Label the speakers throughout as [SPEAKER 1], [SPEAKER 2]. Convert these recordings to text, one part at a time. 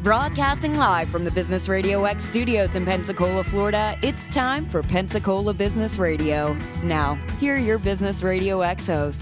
[SPEAKER 1] Broadcasting live from the Business Radio X studios in Pensacola, Florida, it's time for Pensacola Business Radio. Now, here are your Business Radio X hosts.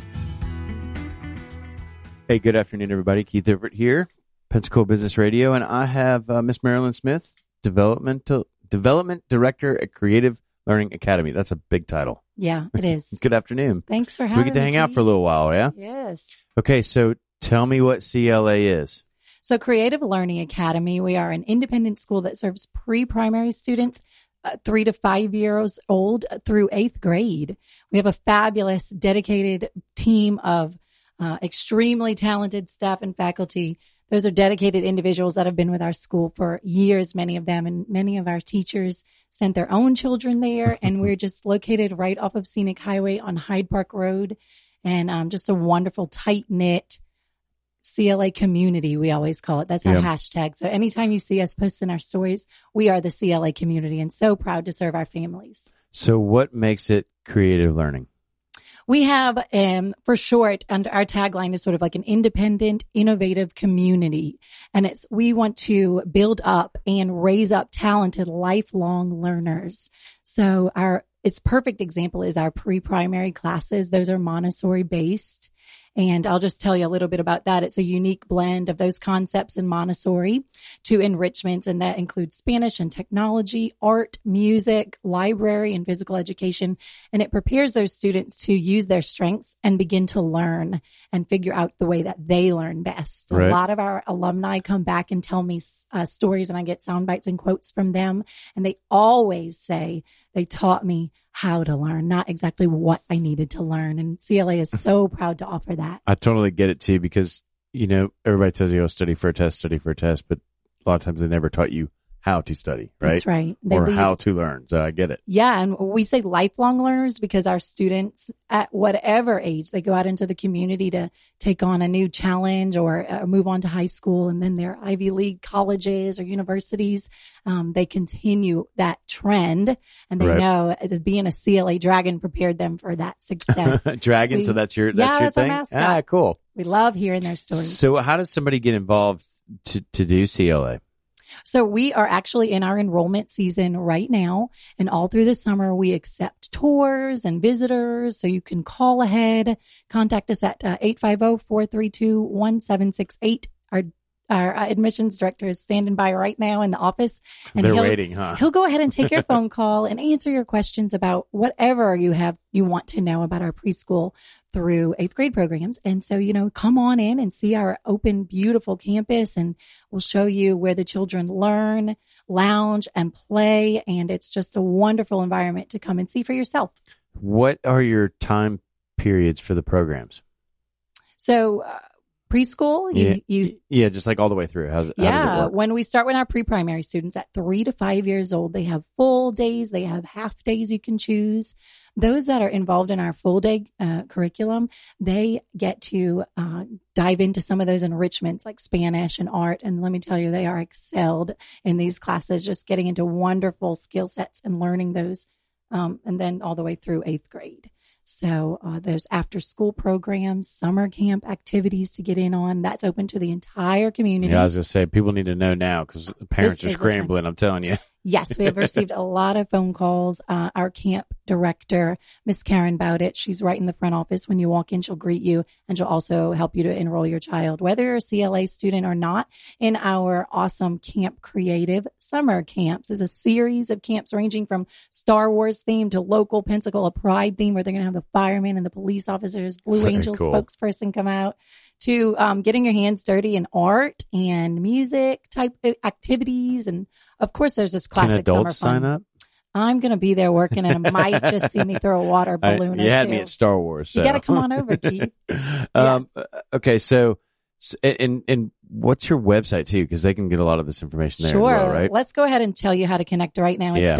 [SPEAKER 2] Hey, good afternoon, everybody. Keith Everett here, Pensacola Business Radio, and I have Miss Marilyn Smith, Development Director at Creative Learning Academy. That's a big title.
[SPEAKER 3] Yeah, it is.
[SPEAKER 2] Good afternoon.
[SPEAKER 3] Thanks for having me.
[SPEAKER 2] We get to hang out for a little while, yeah?
[SPEAKER 3] Yes.
[SPEAKER 2] Okay, so tell me what CLA is.
[SPEAKER 3] So Creative Learning Academy, we are an independent school that serves pre-primary students 3 to 5 years old through 8th grade. We have a fabulous, dedicated team of extremely talented staff and faculty. Those are dedicated individuals that have been with our school for years, many of them, and many of our teachers sent their own children there. And we're just located right off of Scenic Highway on Hyde Park Road, and just a wonderful, tight-knit CLA community, we always call it. That's our hashtag. So anytime you see us posting our stories, we are the CLA community, and so proud to serve our families.
[SPEAKER 2] So what makes it creative learning?
[SPEAKER 3] We have, for short, and our tagline is sort of like an independent, innovative community. And we want to build up and raise up talented, lifelong learners. So its perfect example is our pre-primary classes. Those are Montessori based. And I'll just tell you a little bit about that. It's a unique blend of those concepts in Montessori to enrichments, and that includes Spanish and technology, art, music, library, and physical education. And it prepares those students to use their strengths and begin to learn and figure out the way that they learn best. Right. A lot of our alumni come back and tell me stories, and I get sound bites and quotes from them. And they always say, they taught me how to learn, not exactly what I needed to learn. And CLA is so proud to offer that.
[SPEAKER 2] I totally get it too, because, everybody tells you, study for a test, but a lot of times they never taught you how to study, right?
[SPEAKER 3] That's right.
[SPEAKER 2] Or how to learn. So I get it.
[SPEAKER 3] Yeah. And we say lifelong learners because our students at whatever age, they go out into the community to take on a new challenge or move on to high school, and then their Ivy League colleges or universities, they continue that trend, and they know being a CLA Dragon prepared them for that success.
[SPEAKER 2] Dragon. So that's your
[SPEAKER 3] that's
[SPEAKER 2] thing?
[SPEAKER 3] Our mascot.
[SPEAKER 2] Ah, cool.
[SPEAKER 3] We love hearing their stories.
[SPEAKER 2] So how does somebody get involved to do CLA?
[SPEAKER 3] So we are actually in our enrollment season right now, and all through the summer we accept tours and visitors. So you can call ahead, contact us at 850-432-1768. Our admissions director is standing by right now in the office, and
[SPEAKER 2] they're waiting, huh?
[SPEAKER 3] He'll go ahead and take your phone call and answer your questions about whatever you want to know about our preschool through 8th grade programs. And so, come on in and see our open, beautiful campus, and we'll show you where the children learn, lounge, and play. And it's just a wonderful environment to come and see for yourself.
[SPEAKER 2] What are your time periods for the programs?
[SPEAKER 3] So, preschool,
[SPEAKER 2] just like all the way through. How does it work?
[SPEAKER 3] When we start with our pre-primary students at 3 to 5 years old, they have full days, they have half days you can choose. Those that are involved in our full day curriculum, they get to dive into some of those enrichments like Spanish and art. And let me tell you, they are excelled in these classes, just getting into wonderful skill sets and learning those, and then all the way through 8th grade. So there's after school programs, summer camp activities to get in on. That's open to the entire community.
[SPEAKER 2] Yeah, I was going to say, people need to know now because parents are scrambling, I'm telling you.
[SPEAKER 3] Yes, we have received a lot of phone calls. Our camp director, Miss Karen Bowdit, she's right in the front office. When you walk in, she'll greet you, and she'll also help you to enroll your child, whether you're a CLA student or not, in our awesome Camp Creative Summer Camps. Is a series of camps ranging from Star Wars theme to local Pensacola Pride theme, where they're going to have the firemen and the police officers, Blue Angels spokesperson come out, to getting your hands dirty in art and music type activities. And of course, there's this classic summer fun.
[SPEAKER 2] Can adults sign up?
[SPEAKER 3] I'm going to be there working, and might just see me throw a water balloon.
[SPEAKER 2] You had me at Star Wars. So.
[SPEAKER 3] You got to come on over, Keith. Yes.
[SPEAKER 2] Okay, so and what's your website too? Because they can get a lot of this information there.
[SPEAKER 3] Sure.
[SPEAKER 2] As well, right?
[SPEAKER 3] Let's go ahead and tell you how to connect right now. It's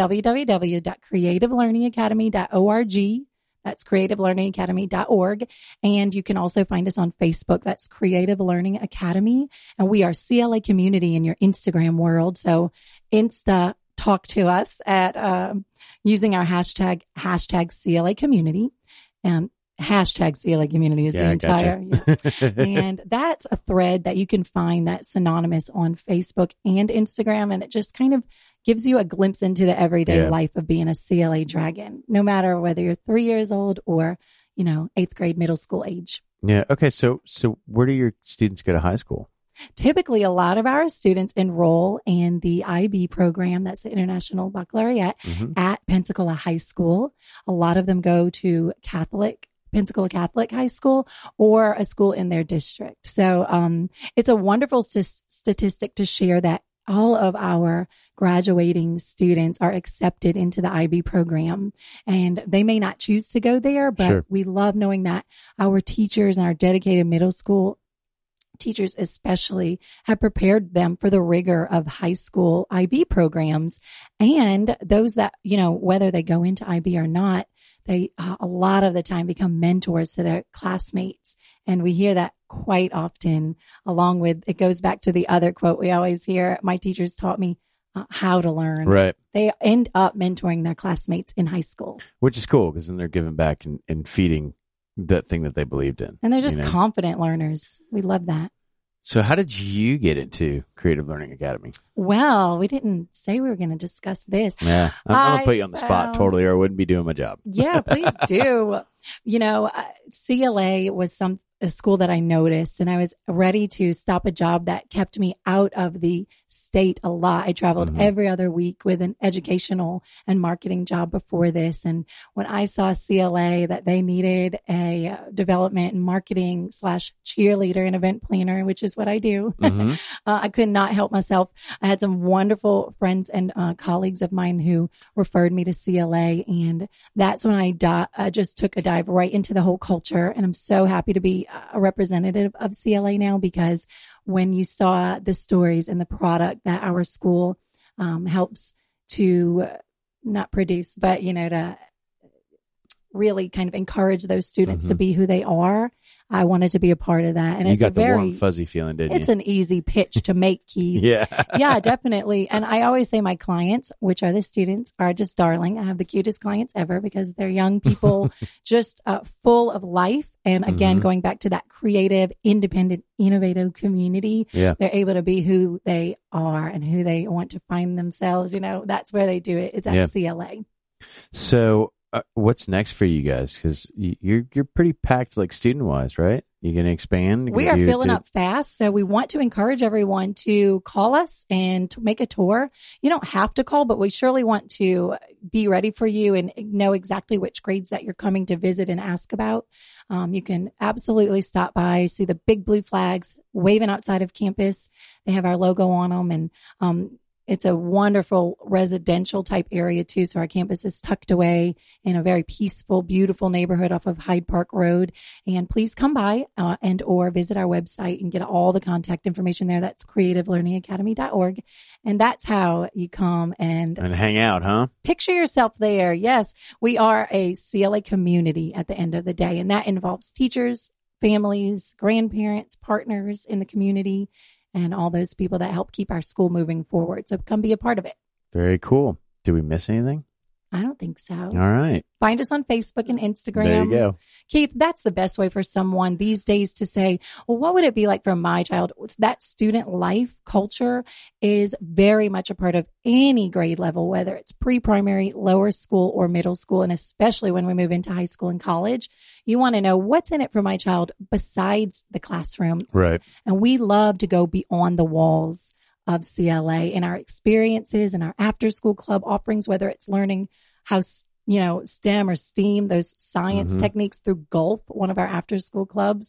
[SPEAKER 3] www.creativelearningacademy.org. That's creativelearningacademy.org. And you can also find us on Facebook. That's Creative Learning Academy. And we are CLA community in your Instagram world. So talk to us at using our hashtag CLA community. hashtag CLA community is the entire.
[SPEAKER 2] Gotcha.
[SPEAKER 3] And that's a thread that you can find that's synonymous on Facebook and Instagram. And it just kind of gives you a glimpse into the everyday life of being a CLA dragon, no matter whether you're 3 years old or, 8th grade, middle school age.
[SPEAKER 2] Yeah. Okay. So where do your students go to high school?
[SPEAKER 3] Typically, a lot of our students enroll in the IB program, that's the International Baccalaureate, at Pensacola High School. A lot of them go to Pensacola Catholic High School or a school in their district. So it's a wonderful statistic to share that all of our graduating students are accepted into the IB program, and they may not choose to go there, but we love knowing that our teachers and our dedicated middle school teachers especially have prepared them for the rigor of high school IB programs. And those that, whether they go into IB or not, they a lot of the time become mentors to their classmates. And we hear that quite often, along with, it goes back to the other quote we always hear, my teachers taught me how to learn.
[SPEAKER 2] Right.
[SPEAKER 3] They end up mentoring their classmates in high school.
[SPEAKER 2] Which is cool, because then they're giving back and feeding that thing that they believed in.
[SPEAKER 3] And they're just confident learners. We love that.
[SPEAKER 2] So how did you get into Creative Learning Academy?
[SPEAKER 3] Well, we didn't say we were going to discuss this.
[SPEAKER 2] Yeah, I'm going to put you on the spot totally, or I wouldn't be doing my job.
[SPEAKER 3] Yeah, please do. CLA was a school that I noticed, and I was ready to stop a job that kept me out of the state a lot. I traveled every other week with an educational and marketing job before this. And when I saw CLA that they needed a development and marketing / cheerleader and event planner, which is what I do, I could not help myself. I had some wonderful friends and colleagues of mine who referred me to CLA. And that's when I just took a dive right into the whole culture. And I'm so happy to be a representative of CLA now, because when you saw the stories and the product that our school helps to not produce, but, to really kind of encourage those students to be who they are, I wanted to be a part of that. And
[SPEAKER 2] you got the warm, fuzzy feeling, didn't you?
[SPEAKER 3] It's an easy pitch to make, Keith. Yeah, definitely. And I always say my clients, which are the students, are just darling. I have the cutest clients ever, because they're young people, just full of life. And again, going back to that creative, independent, innovative community, they're able to be who they are and who they want to find themselves. That's where they do it, is at CLA.
[SPEAKER 2] So what's next for you guys? Because you're pretty packed, like student wise, right? You're going to expand.
[SPEAKER 3] We are filling up fast. So we want to encourage everyone to call us and to make a tour. You don't have to call, but we surely want to be ready for you and know exactly which grades that you're coming to visit and ask about. You can absolutely stop by, see the big blue flags waving outside of campus. They have our logo on them, and it's a wonderful residential type area too. So our campus is tucked away in a very peaceful, beautiful neighborhood off of Hyde Park Road. And please come by and or visit our website and get all the contact information there. That's creativelearningacademy.org. And that's how you come and
[SPEAKER 2] hang out, huh?
[SPEAKER 3] Picture yourself there. Yes, we are a CLA community at the end of the day. And that involves teachers, families, grandparents, partners in the community, and all those people that help keep our school moving forward. So come be a part of it.
[SPEAKER 2] Very cool. Did we miss anything?
[SPEAKER 3] I don't think so.
[SPEAKER 2] All right.
[SPEAKER 3] Find us on Facebook and Instagram.
[SPEAKER 2] There you go.
[SPEAKER 3] Keith, that's the best way for someone these days to say, well, what would it be like for my child? That student life culture is very much a part of any grade level, whether it's pre-primary, lower school, or middle school. And especially when we move into high school and college, you want to know what's in it for my child besides the classroom.
[SPEAKER 2] Right.
[SPEAKER 3] And we love to go beyond the walls of CLA in our experiences and our after school club offerings, whether it's learning how, STEM or STEAM, those science techniques through Gulf, one of our after school clubs.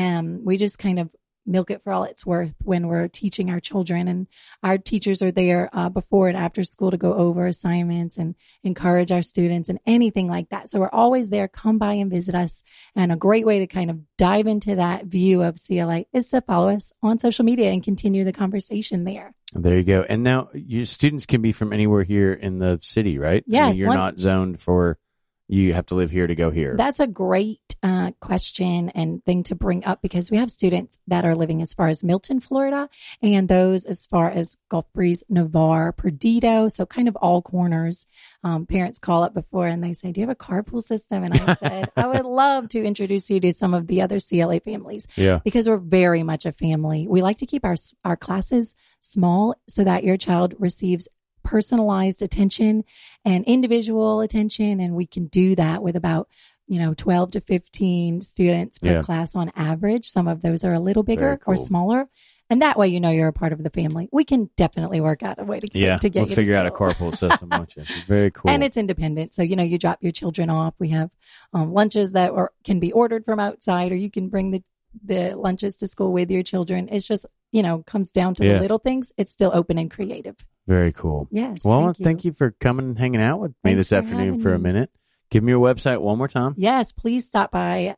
[SPEAKER 3] We just kind of milk it for all it's worth when we're teaching our children, and our teachers are there before and after school to go over assignments and encourage our students and anything like that. So we're always there. Come by and visit us. And a great way to kind of dive into that view of CLA is to follow us on social media and continue the conversation there.
[SPEAKER 2] There you go. And now your students can be from anywhere here in the city, right?
[SPEAKER 3] Yes.
[SPEAKER 2] You're not zoned for, you have to live here to go here?
[SPEAKER 3] That's a great question and thing to bring up because we have students that are living as far as Milton, Florida, and those as far as Gulf Breeze, Navarre, Perdido. So kind of all corners. Parents call up before and they say, do you have a carpool system? And I said, I would love to introduce you to some of the other CLA families.
[SPEAKER 2] Yeah.
[SPEAKER 3] Because we're very much a family. We like to keep our classes small so that your child receives personalized attention and individual attention. And we can do that with about 12 to 15 students per class on average. Some of those are a little bigger or smaller. And that way, you're a part of the family. We can definitely work out a way to get
[SPEAKER 2] we'll
[SPEAKER 3] you
[SPEAKER 2] figure
[SPEAKER 3] to
[SPEAKER 2] out a carpool system, won't you? Very cool.
[SPEAKER 3] And it's independent. So, you drop your children off. We have lunches that can be ordered from outside, or you can bring the lunches to school with your children. It's just, comes down to the little things. It's still open and creative.
[SPEAKER 2] Very cool.
[SPEAKER 3] Yes.
[SPEAKER 2] Well, thank you for coming and hanging out with me this afternoon for a minute. Give me your website one more time.
[SPEAKER 3] Yes, please stop by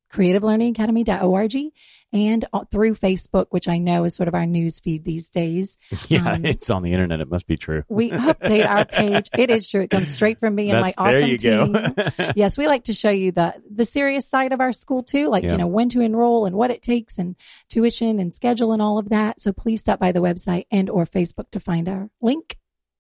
[SPEAKER 3] creativelearningacademy.org and through Facebook, which I know is sort of our news feed these days.
[SPEAKER 2] Yeah, it's on the internet. It must be true.
[SPEAKER 3] We update our page. It is true. It comes straight from me and my awesome team. Yes, we like to show you the serious side of our school too, like, when to enroll and what it takes and tuition and schedule and all of that. So please stop by the website and or Facebook to find our link.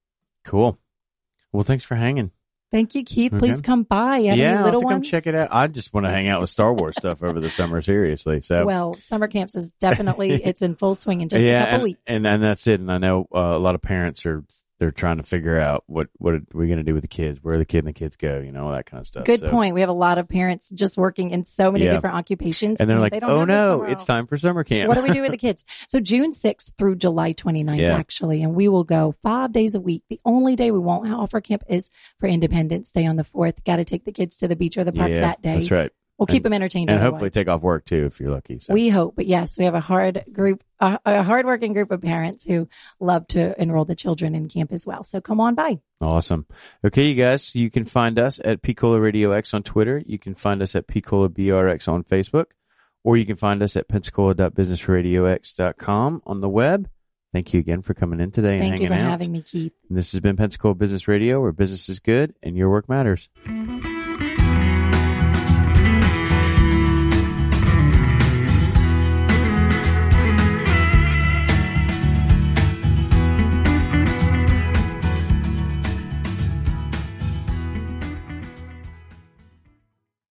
[SPEAKER 2] Cool. Well, thanks for hanging.
[SPEAKER 3] Thank you, Keith. Please come by.
[SPEAKER 2] I'll
[SPEAKER 3] little
[SPEAKER 2] come
[SPEAKER 3] ones?
[SPEAKER 2] check it out. I just want to hang out with Star Wars stuff over the summer, seriously. So,
[SPEAKER 3] well, summer camps is definitely, it's in full swing in just a couple weeks.
[SPEAKER 2] And that's it. And I know a lot of parents they're trying to figure out what are we going to do with the kids? Where the kids go? All that kind of stuff.
[SPEAKER 3] Good point. We have a lot of parents just working in so many different occupations.
[SPEAKER 2] And they're like, oh no, it's time for summer camp.
[SPEAKER 3] What do we do with the kids? So June 6th through July 29th, actually. And we will go 5 days a week. The only day we won't offer camp is for Independence Day on the 4th. Got to take the kids to the beach or the park that day.
[SPEAKER 2] That's right.
[SPEAKER 3] We'll keep them entertained.
[SPEAKER 2] And hopefully take off work too, if you're lucky. So.
[SPEAKER 3] We hope. But yes, we have a hardworking group of parents who love to enroll the children in camp as well. So come on by.
[SPEAKER 2] Awesome. Okay, you guys, you can find us at Picola Radio X on Twitter. You can find us at Picola BRX on Facebook, or you can find us at pensacola.businessradiox.com on the web. Thank you again for coming in today and hanging out.
[SPEAKER 3] Thank you for having me, Keith.
[SPEAKER 2] And this has been Pensacola Business Radio, where business is good and your work matters.